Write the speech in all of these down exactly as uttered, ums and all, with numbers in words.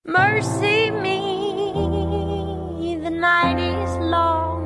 Mercy me, the night is long.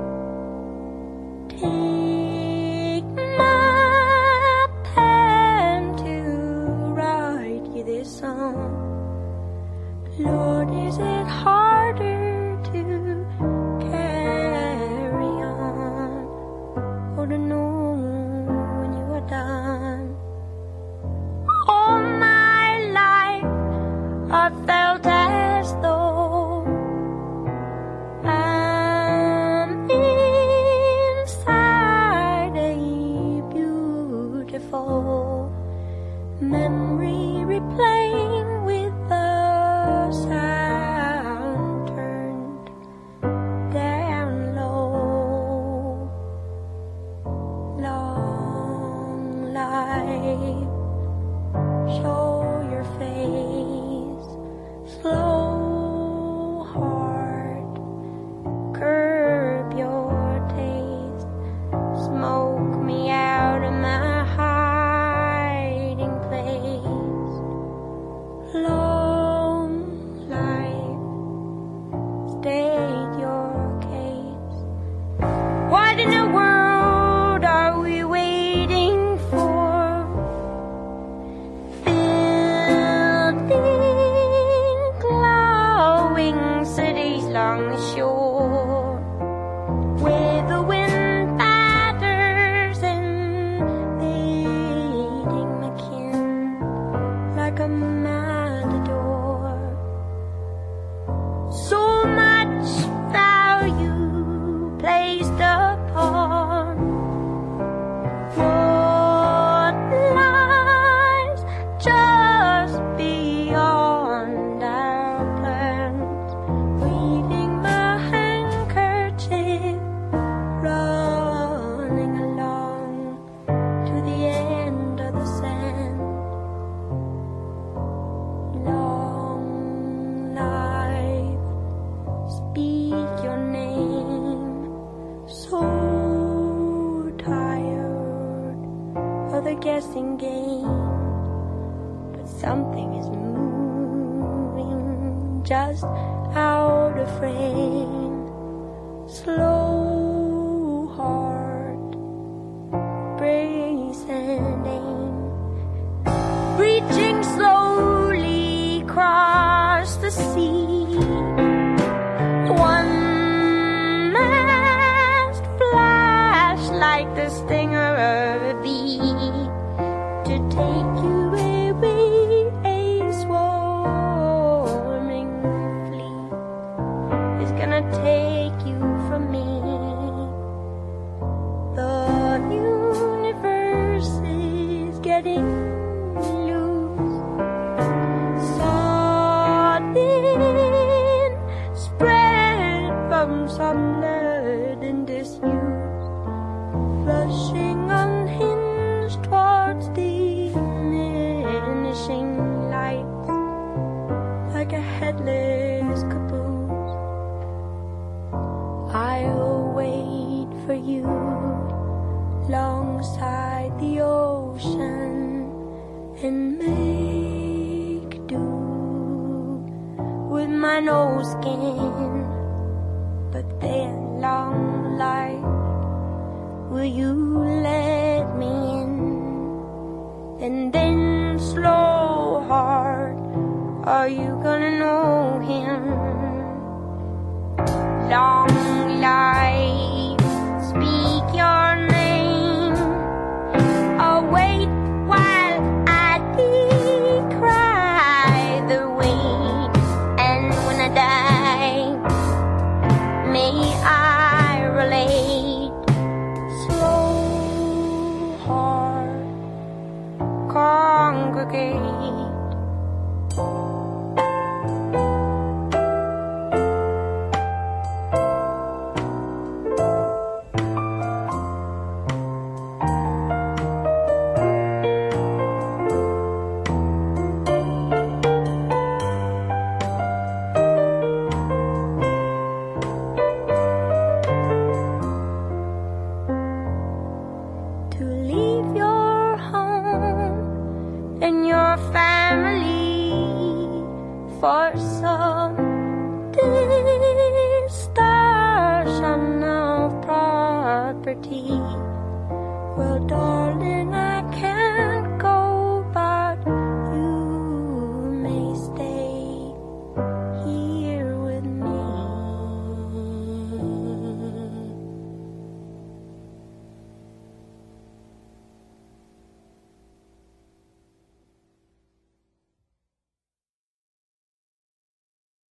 Take my pen to write you this song. Lord, is it harder to carry on, or to know when you are done? All my life I felt as though I'm inside a beautiful memory replaying with the sound turned down low. Long life, show your face, slow heart, curb your taste, smoke me out of my hiding place. Long life, state your case. What in the world are we waiting for? Building glowing cities along the shore, where the wind batters invading my kin like a matador. So much value placed upon what lies just beyond our plans. Waving my handkerchief, running along to the end of the sand. Long life, speak your name. So tired of the guessing game, but something is moving just out of frame. Slow heart, brace and aim, reaching slowly across the sea. One mast flash like the stinger of a bee to take you away. A swarming fleet is gonna take you from me. The universe is getting loose, sodden, spread from some lead and disuse, flushing unhinged towards diminishing lights like a headless caboose. I'll wait for you alongside the ocean and make do with my no skin. But then, long life, will you let me in? And then, slow heart, are you gonna know him? Long life, speak your name. I'll wait while I decry the weight. And when I die, may I relate. Slow heart, congregate. for some distortion of property. Well, darling,